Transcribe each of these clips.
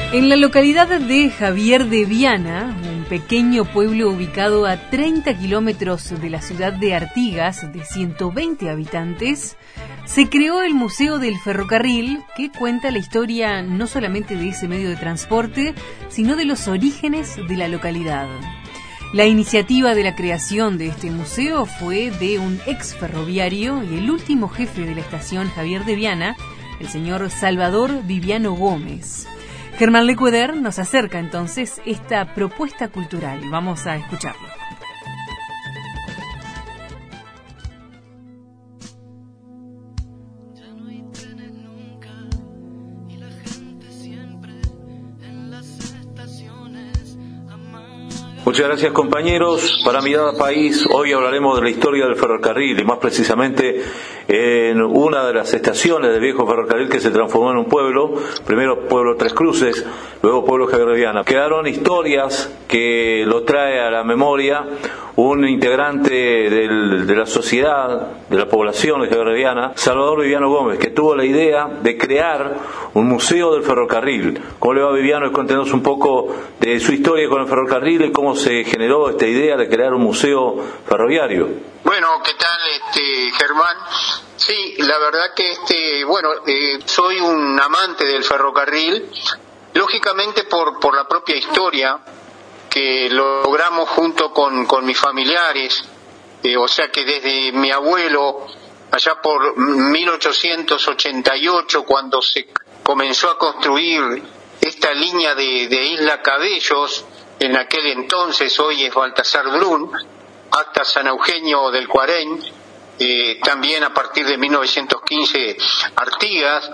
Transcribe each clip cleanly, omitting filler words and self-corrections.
En la localidad de Javier de Viana, un pequeño pueblo ubicado a 30 kilómetros de la ciudad de Artigas, de 120 habitantes, se creó el Museo del Ferrocarril, que cuenta la historia no solamente de ese medio de transporte, sino de los orígenes de la localidad. La iniciativa de la creación de este museo fue de un ex ferroviario y el último jefe de la estación Javier de Viana, el señor Salvador Viviano Gómez. Germán Lecueder nos acerca entonces esta propuesta cultural. Vamos a escucharlo. Muchas gracias, compañeros. Para Mirada País, hoy hablaremos de la historia del ferrocarril y más precisamente en una de las estaciones del viejo ferrocarril que se transformó en un pueblo, primero pueblo Tres Cruces, luego pueblo Javier de Viana. Quedaron historias que lo trae a la memoria un integrante de la sociedad, de la población de Javier de Viana, Salvador Viviano Gómez, que tuvo la idea de crear un museo del ferrocarril. ¿Cómo le va, Viviano? Cuéntenos un poco de su historia con el ferrocarril y cómo se generó esta idea de crear un museo ferroviario. Bueno, ¿qué tal, Germán? Sí, la verdad que soy un amante del ferrocarril, lógicamente por la propia historia que logramos junto con mis familiares, o sea que desde mi abuelo, allá por 1888, cuando se comenzó a construir esta línea de Isla Cabellos, en aquel entonces, hoy es Baltasar Brun, hasta San Eugenio del Cuarén, también a partir de 1915 Artigas.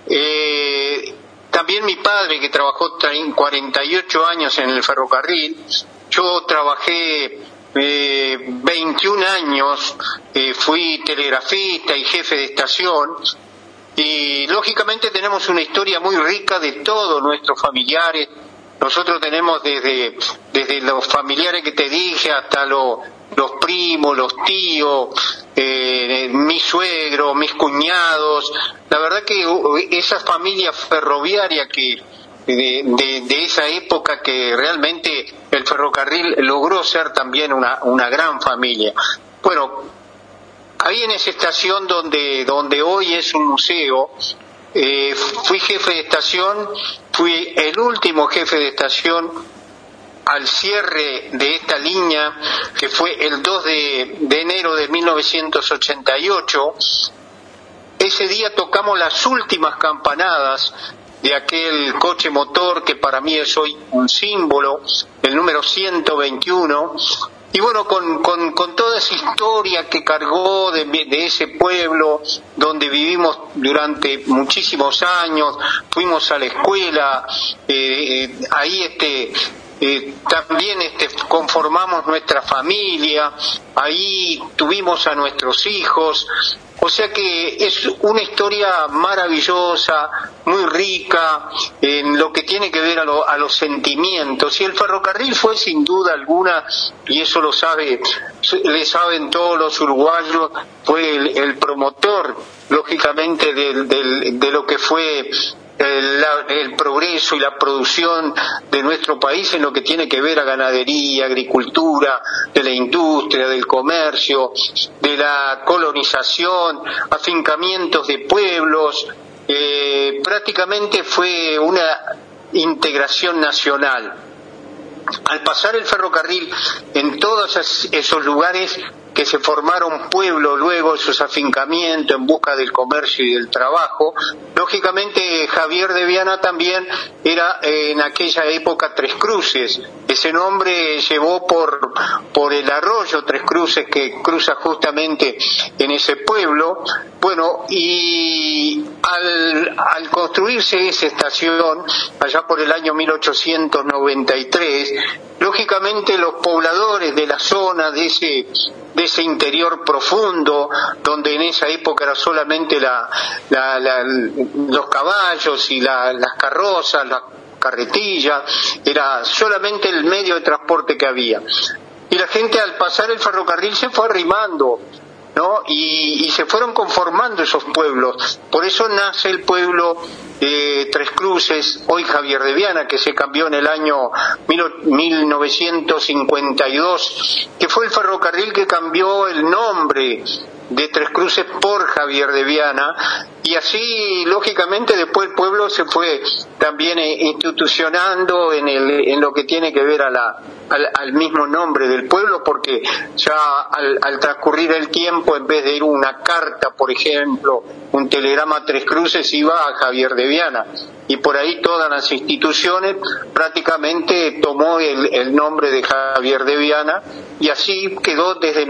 También mi padre, que trabajó 48 años en el ferrocarril. Yo trabajé 21 años, fui telegrafista y jefe de estación, y lógicamente tenemos una historia muy rica de todos nuestros familiares. Nosotros tenemos desde los familiares que te dije hasta los primos, los tíos, mis suegros, mis cuñados. La verdad que esa familia ferroviaria de esa época, que realmente el ferrocarril logró ser también una gran familia. Bueno, ahí en esa estación donde hoy es un museo, fui jefe de estación, fui el último jefe de estación al cierre de esta línea, que fue el 2 de enero de 1988. Ese día tocamos las últimas campanadas de aquel coche motor que para mí es hoy un símbolo, el número 121. Y bueno, con toda esa historia que cargó de ese pueblo donde vivimos durante muchísimos años, fuimos a la escuela, ahí también conformamos nuestra familia, ahí tuvimos a nuestros hijos. O sea que es una historia maravillosa, muy rica en lo que tiene que ver a los sentimientos. Y el ferrocarril fue sin duda alguna, y eso le saben todos los uruguayos, fue el promotor, lógicamente, de lo que fue el progreso y la producción de nuestro país en lo que tiene que ver a ganadería, agricultura, de la industria, del comercio, de la colonización, afincamientos de pueblos. Prácticamente fue una integración nacional. Al pasar el ferrocarril en todos esos lugares que se formaron pueblos, luego esos afincamientos en busca del comercio y del trabajo, lógicamente Javier de Viana también era en aquella época Tres Cruces. Ese nombre llevó por el arroyo Tres Cruces que cruza justamente en ese pueblo. Bueno, y al construirse esa estación, allá por el año 1893, lógicamente los pobladores de la zona de ese interior profundo, donde en esa época era solamente los caballos y las carrozas, las carretillas, era solamente el medio de transporte que había. Y la gente, al pasar el ferrocarril, se fue arrimando ¿no? Y se fueron conformando esos pueblos. Por eso nace el pueblo Tres Cruces, hoy Javier de Viana, que se cambió en el año 1952, que fue el ferrocarril que cambió el nombre de Tres Cruces por Javier de Viana, y así lógicamente después el pueblo se fue también institucionando en lo que tiene que ver al mismo nombre del pueblo, porque ya al transcurrir el tiempo, en vez de ir una carta, por ejemplo, un telegrama a Tres Cruces, iba a Javier de Viana, y por ahí todas las instituciones prácticamente tomó el nombre de Javier de Viana, y así quedó desde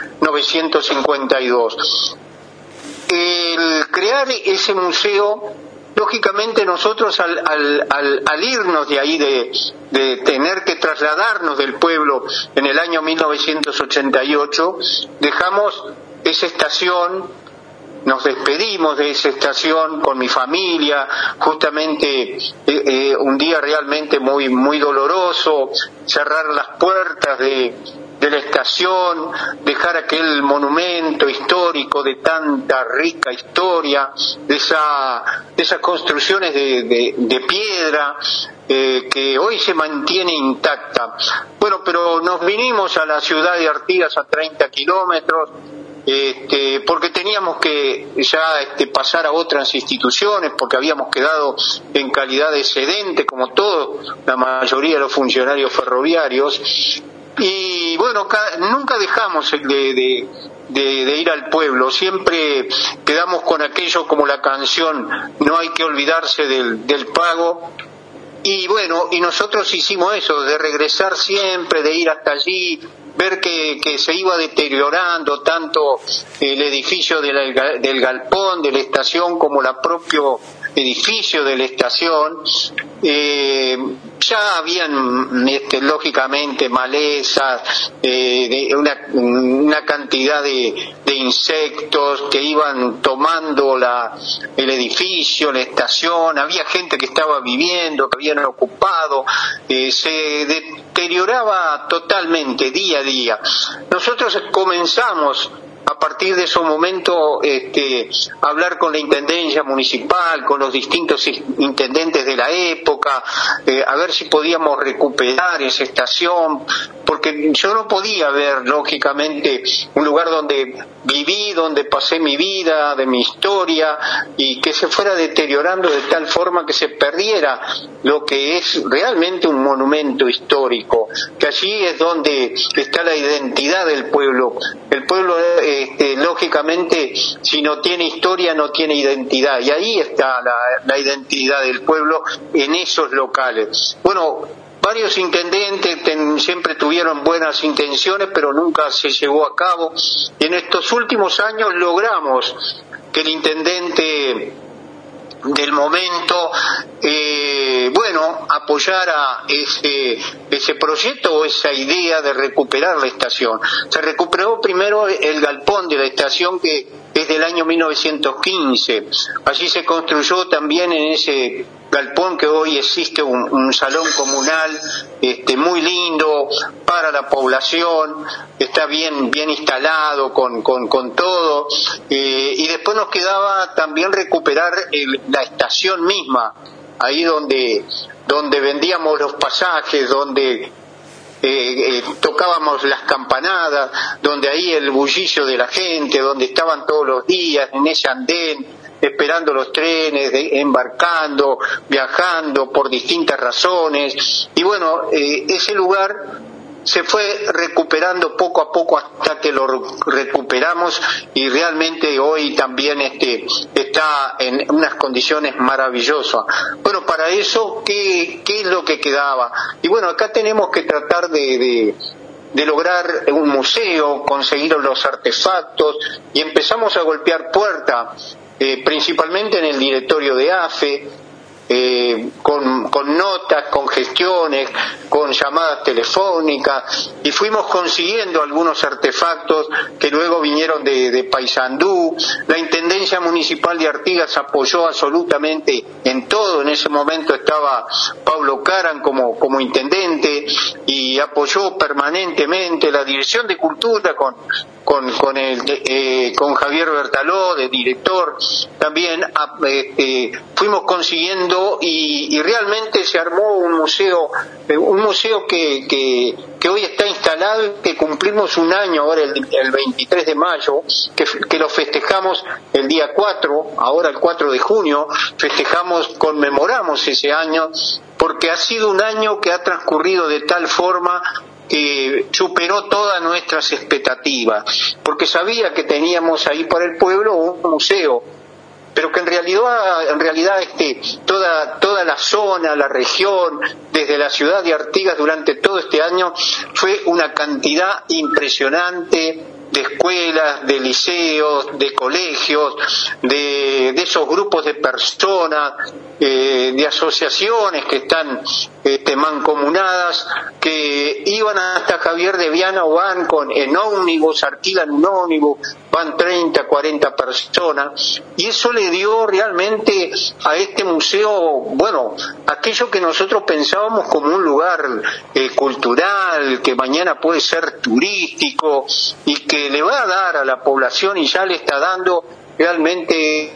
1952. El crear ese museo, lógicamente nosotros al irnos de ahí, de tener que trasladarnos del pueblo en el año 1988, dejamos esa estación, nos despedimos de esa estación con mi familia, justamente un día realmente muy, muy doloroso, cerrar las puertas de la estación, dejar aquel monumento histórico de tanta rica historia, de esas construcciones de piedra que hoy se mantiene intacta. Bueno, pero nos vinimos a la ciudad de Artigas, a 30 kilómetros, porque teníamos que ya pasar a otras instituciones, porque habíamos quedado en calidad de cedente, como todos, la mayoría de los funcionarios ferroviarios. Y bueno, nunca dejamos de ir al pueblo, siempre quedamos con aquello como la canción "No hay que olvidarse del pago". Y bueno, y nosotros hicimos eso, de regresar siempre, de ir hasta allí, ver que se iba deteriorando tanto el edificio del galpón, de la estación, como el propio edificio de la estación. Ya habían lógicamente malezas, una cantidad de insectos que iban tomando el edificio, la estación. Había gente que estaba viviendo, que habían ocupado, se deterioraba totalmente día a día. Nosotros comenzamos a partir de ese momento hablar con la intendencia municipal, con los distintos intendentes de la época, a ver si podíamos recuperar esa estación, porque yo no podía ver lógicamente un lugar donde viví, donde pasé mi vida, de mi historia, y que se fuera deteriorando de tal forma que se perdiera lo que es realmente un monumento histórico, que allí es donde está la identidad del pueblo. El pueblo lógicamente, si no tiene historia, no tiene identidad, y ahí está la identidad del pueblo, en esos locales. Bueno, varios intendentes siempre tuvieron buenas intenciones, pero nunca se llevó a cabo, y en estos últimos años logramos que el intendente del momento apoyara ese proyecto o esa idea de recuperar la estación. Se recuperó primero el galpón de la estación, que es del año 1915. Allí se construyó también en ese galpón que hoy existe un salón comunal muy lindo para la población, está bien instalado con todo, y después nos quedaba también recuperar la estación misma, ahí donde vendíamos los pasajes, donde tocábamos las campanadas, donde ahí el bullicio de la gente, donde estaban todos los días en ese andén esperando los trenes, embarcando, viajando por distintas razones. Y bueno, ese lugar se fue recuperando poco a poco hasta que lo recuperamos, y realmente hoy también está en unas condiciones maravillosas. Bueno, para eso, ¿qué es lo que quedaba? Y bueno, acá tenemos que tratar de lograr un museo, conseguir los artefactos, y empezamos a golpear puerta, principalmente en el directorio de AFE, con notas, con gestiones, con llamadas telefónicas, y fuimos consiguiendo algunos artefactos que luego vinieron de Paysandú. La Intendencia Municipal de Artigas apoyó absolutamente en todo. En ese momento estaba Pablo Caran como intendente y apoyó permanentemente. La Dirección de Cultura con Javier Bertaló de director también fuimos consiguiendo y realmente se armó un museo que hoy está instalado y que cumplimos un año ahora el 23 de mayo, que lo festejamos el día 4, ahora el 4 de junio, conmemoramos ese año, porque ha sido un año que ha transcurrido de tal forma que superó todas nuestras expectativas, porque sabía que teníamos ahí para el pueblo un museo, pero que en realidad toda la zona, la región, desde la ciudad de Artigas durante todo este año fue una cantidad impresionante de escuelas, de liceos, de colegios, de esos grupos de personas, de asociaciones que están mancomunadas, que iban hasta Javier de Viana o van en ómnibus, alquilan un ómnibus, van 30, 40 personas, y eso le dio realmente a este museo, bueno, aquello que nosotros pensábamos como un lugar cultural, que mañana puede ser turístico y que le va a dar a la población, y ya le está dando realmente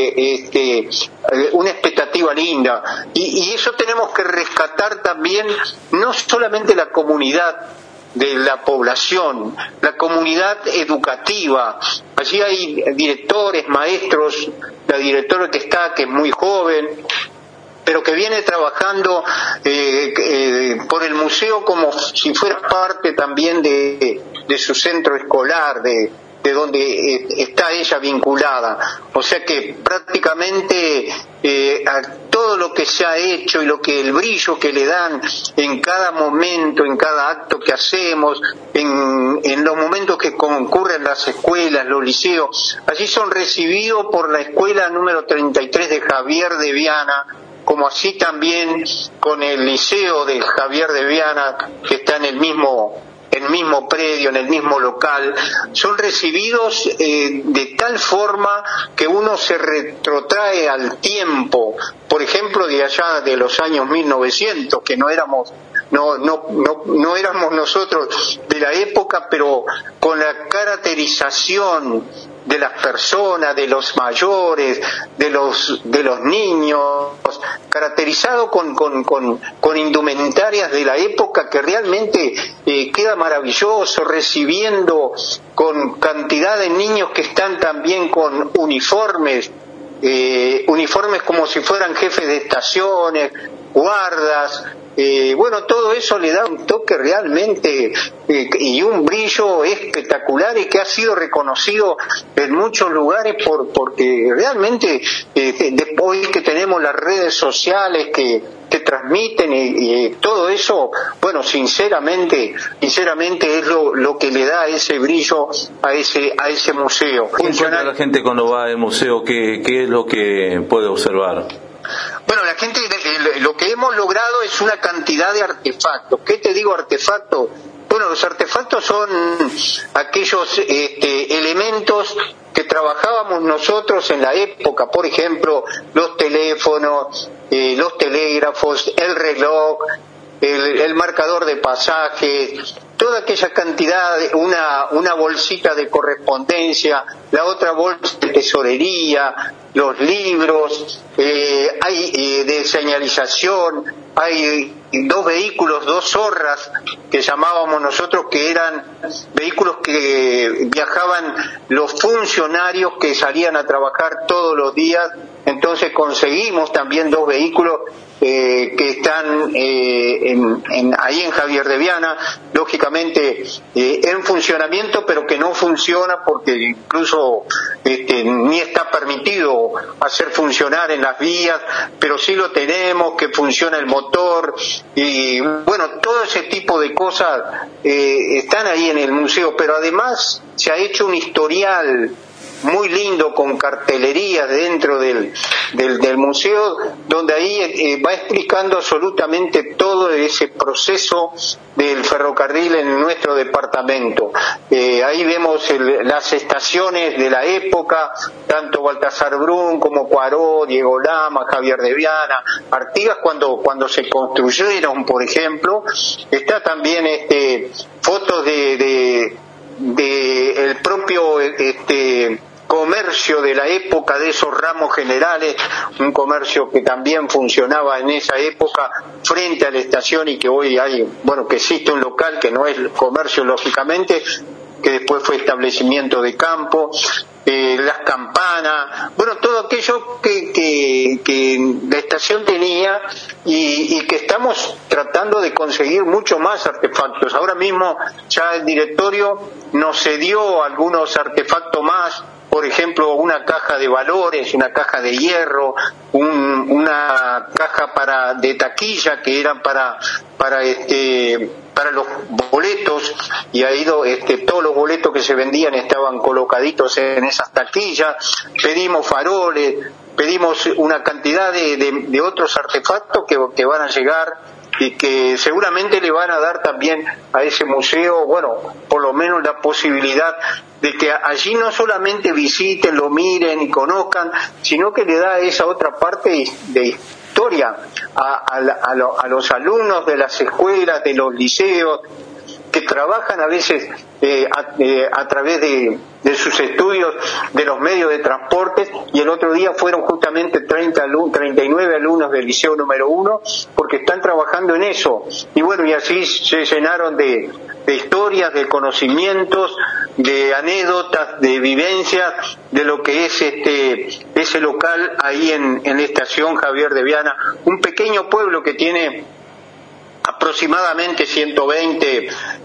una expectativa linda, y eso tenemos que rescatar también, no solamente la comunidad de la población, la comunidad educativa. Allí hay directores, maestros, la directora que es muy joven, pero que viene trabajando por el museo como si fuera parte también de su centro escolar, de donde está ella vinculada. O sea que prácticamente a todo lo que se ha hecho y el brillo que le dan en cada momento, en cada acto que hacemos, en los momentos que concurren las escuelas, los liceos, allí son recibidos por la escuela número 33 de Javier de Viana, como así también con el liceo de Javier de Viana, que está en el mismo predio, en el mismo local. Son recibidos de tal forma que uno se retrotrae al tiempo, por ejemplo, de allá de los años 1900, que no éramos nosotros de la época, pero con la caracterización de las personas, de los mayores, de los niños, caracterizado con indumentarias de la época, que realmente queda maravilloso, recibiendo con cantidad de niños que están también con uniformes como si fueran jefes de estaciones, guardas. Bueno, todo eso le da un toque realmente y un brillo espectacular, y que ha sido reconocido en muchos lugares porque realmente después que tenemos las redes sociales que transmiten y todo eso, bueno, sinceramente es lo que le da ese brillo a ese museo. ¿Qué encuentra la gente cuando va al museo? ¿Qué es lo que puede observar? Bueno, la gente, lo que hemos logrado es una cantidad de artefactos. ¿Qué te digo artefactos? Bueno, los artefactos son aquellos elementos que trabajábamos nosotros en la época, por ejemplo, los teléfonos, los telégrafos, el reloj, el marcador de pasajes, toda aquella cantidad, una bolsita de correspondencia, la otra bolsa de tesorería, los libros, hay de señalización, hay 2 vehículos, 2 zorras que llamábamos nosotros, que eran vehículos que viajaban los funcionarios que salían a trabajar todos los días. Entonces conseguimos también 2 vehículos que están ahí en Javier de Viana, lógicamente en funcionamiento, pero que no funciona porque incluso ni está permitido hacer funcionar en las vías, pero sí lo tenemos, que funciona el motor, y bueno, todo ese tipo de cosas están ahí en el museo. Pero además se ha hecho un historial muy lindo con cartelerías dentro del museo, donde ahí va explicando absolutamente todo ese proceso del ferrocarril en nuestro departamento. Ahí vemos las estaciones de la época, tanto Baltasar Brum como Poirot, Diego Lama, Javier de Viana, Artigas cuando se construyeron, por ejemplo. Está también fotos de el propio comercio de la época, de esos ramos generales, un comercio que también funcionaba en esa época frente a la estación, y que hoy que existe un local que no es comercio lógicamente, que después fue establecimiento de campo, las campanas, todo aquello que la estación tenía, y que estamos tratando de conseguir mucho más artefactos. Ahora mismo ya el directorio nos cedió algunos artefactos más, por ejemplo, una caja de valores, una caja de hierro, una caja de taquilla que eran para los boletos, y ahí todos los boletos que se vendían estaban colocaditos en esas taquillas. Pedimos faroles, pedimos una cantidad de otros artefactos que van a llegar, y que seguramente le van a dar también a ese museo, por lo menos la posibilidad de que allí no solamente visiten, lo miren y conozcan, sino que le da esa otra parte de historia a los alumnos de las escuelas, de los liceos, que trabajan a veces a través de sus estudios de los medios de transporte, y el otro día fueron justamente 39 alumnos del Liceo número 1, porque están trabajando en eso, y así se llenaron de historias, de conocimientos, de anécdotas, de vivencias, de lo que es ese local ahí en la estación Javier de Viana, un pequeño pueblo que tiene aproximadamente 120,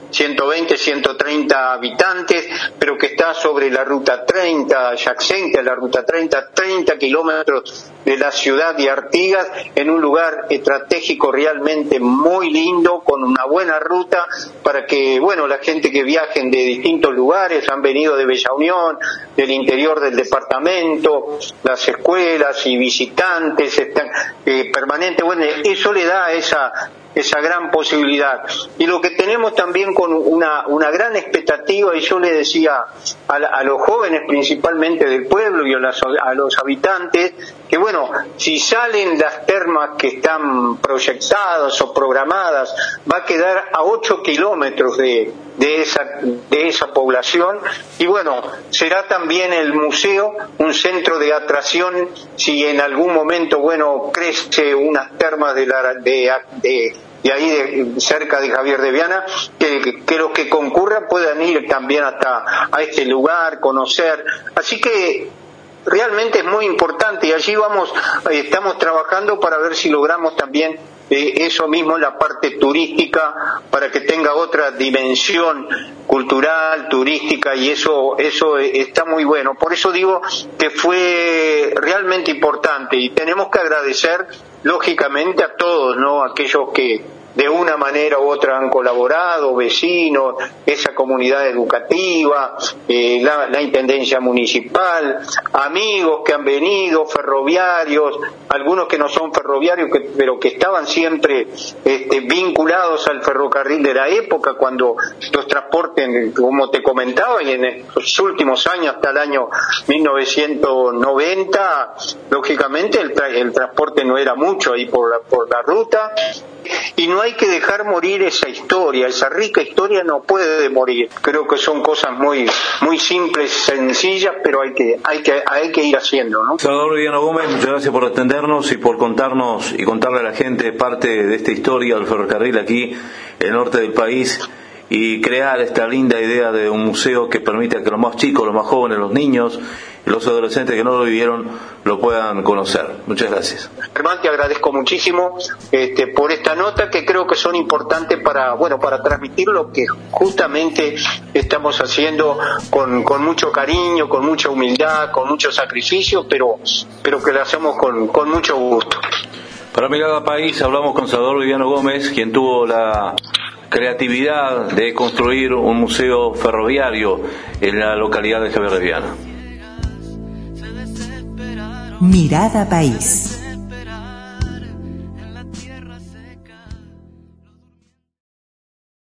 130 habitantes, pero que está sobre la ruta 30, adyacente a la ruta 30 kilómetros de la ciudad de Artigas, en un lugar estratégico realmente muy lindo, con una buena ruta para que, la gente que viajen de distintos lugares, han venido de Bella Unión, del interior del departamento, las escuelas y visitantes están permanentes, eso le da esa gran posibilidad. Y lo que tenemos también con una gran expectativa, y yo le decía a los jóvenes principalmente del pueblo y a los habitantes, que si salen las termas que están proyectadas o programadas, va a quedar a 8 kilómetros de esa población, y será también el museo un centro de atracción si en algún momento crece unas termas de ahí cerca de Javier de Viana, que los que concurran puedan ir también hasta a este lugar, conocer. Así que realmente es muy importante, y allí estamos trabajando para ver si logramos también eso mismo en la parte turística, para que tenga otra dimensión cultural, turística, y eso está muy bueno. Por eso digo que fue realmente importante, y tenemos que agradecer lógicamente a todos, aquellos que de una manera u otra han colaborado, vecinos, esa comunidad educativa, la Intendencia Municipal, amigos que han venido, ferroviarios, algunos que no son ferroviarios, pero que estaban siempre vinculados al ferrocarril de la época, cuando los transportes, como te comentaba, y en los últimos años, hasta el año 1990, lógicamente el transporte no era mucho ahí por la ruta, y no hay que dejar morir esa historia, esa rica historia no puede morir. Creo que son cosas muy muy simples, sencillas, pero hay que ir haciendo, ¿no? Salvador Viviano Gómez, muchas gracias por atendernos y por contarnos y contarle a la gente parte de esta historia del ferrocarril aquí en el norte del país, y crear esta linda idea de un museo que permita que los más chicos, los más jóvenes, los niños y los adolescentes que no lo vivieron lo puedan conocer. Muchas gracias. Germán, te agradezco muchísimo por esta nota, que creo que son importantes para transmitir lo que justamente estamos haciendo con mucho cariño, con mucha humildad, con mucho sacrificio, pero que lo hacemos con mucho gusto. Para Mirada País hablamos con Salvador Viviano Gómez, quien tuvo la creatividad de construir un museo ferroviario en la localidad de Javier de Viana. Mirada País.